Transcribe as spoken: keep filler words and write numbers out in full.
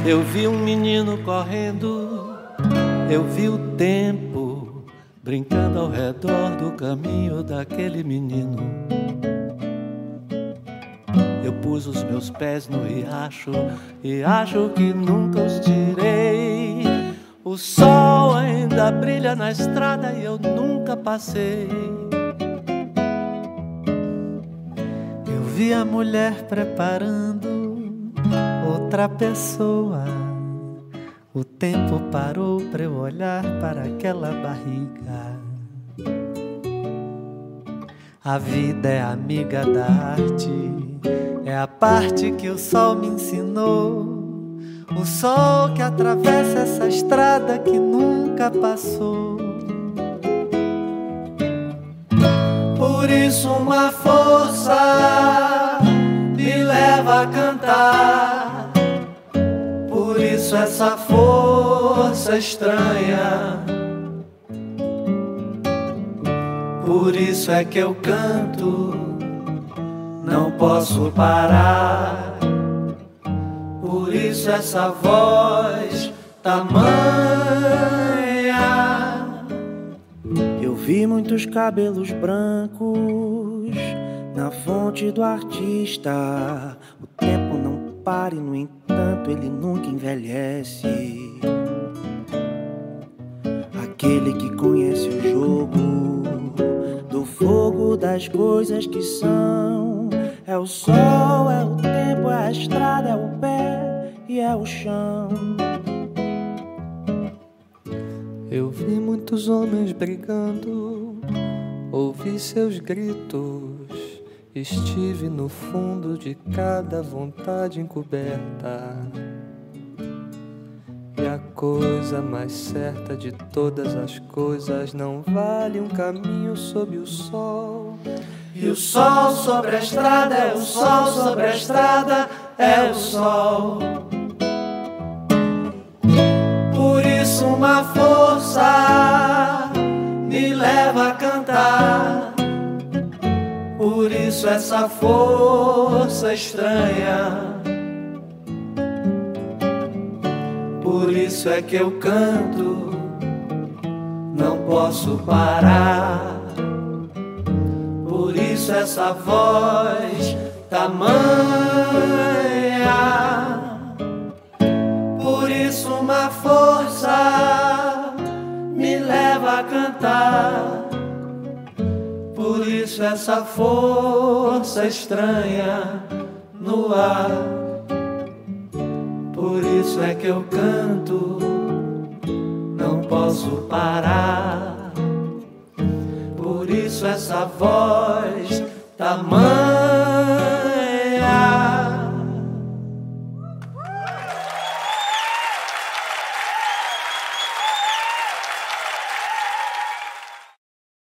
Eu vi um menino correndo, eu vi o tempo brincando ao redor do caminho daquele menino. Eu pus os meus pés no riacho e acho que nunca os tirei. O sol ainda brilha na estrada e eu nunca passei. Eu vi a mulher preparando outra pessoa. O tempo parou para eu olhar para aquela barriga. A vida é amiga da arte, é a parte que o sol me ensinou. O sol que atravessa essa estrada que nunca passou. Por isso uma força me leva a cantar. Por isso essa força estranha. Por isso é que eu canto, não posso parar. Por isso essa voz tamanha. Eu vi muitos cabelos brancos na fonte do artista. O tempo não para e, no entanto, ele nunca envelhece. Aquele que conhece o jogo do fogo das coisas que são. É o sol, é o tempo, é a estrada, é o pé e é o chão. Eu vi muitos homens brigando, ouvi seus gritos. Estive no fundo de cada vontade encoberta. E a coisa mais certa de todas as coisas não vale um caminho sob o sol. E o sol sobre a estrada é o sol sobre a estrada é o sol. Por isso uma força me leva a cantar. Por isso essa força estranha. Por isso é que eu canto, não posso parar. Por isso essa voz tamanha. Por isso uma força me leva a cantar. Por isso essa força estranha no ar. Por isso é que eu canto, não posso parar. Por isso essa voz tamanha.